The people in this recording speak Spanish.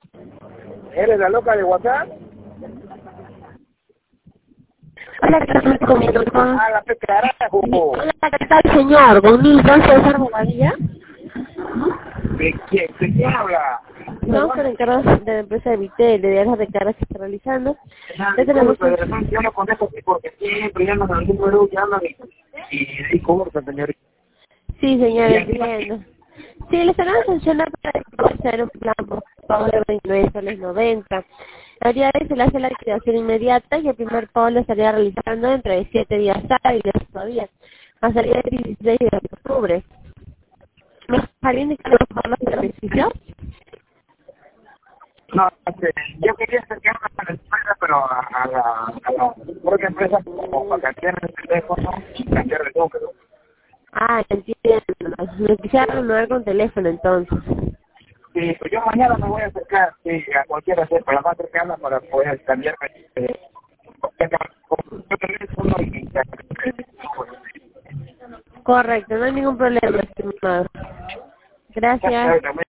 ¿Eres la loca de WhatsApp? Hola, ¿qué tal? Me comunico con... Ah, la carajo. Hola, ¿qué tal, señor? Con Nilton César Bobadilla. ¿De quién habla? Estamos por encargos de la empresa de Vitel, de viajes de cargas que está realizando. Ya tenemos Disculpe, de repente yo no contesto así porque siempre llaman al número, llaman y corta, señorita. Sí, señor, Y aquí entiendo. Sí, le estarán funcionando para hacer un plan por pago de 29,90 soles. A día de hoy se le hace la activación inmediata y el primer pago lo estaría realizando dentro de 7 días hábiles todavía, a salir el 16 de octubre. ¿Me estaría indicando los beneficios? no, yo quería acercarme a la empresa, pero a la propia empresa como para cambiar el teléfono y cambiar el número. Ah, entiendo. Me quisiera renovar con teléfono entonces. Sí, pues yo mañana me voy a acercar a cualquiera para la más cercana para poder cambiarme con el teléfono y cambiar el número. Correcto, no hay ningún problema, estimado. Gracias. Ya,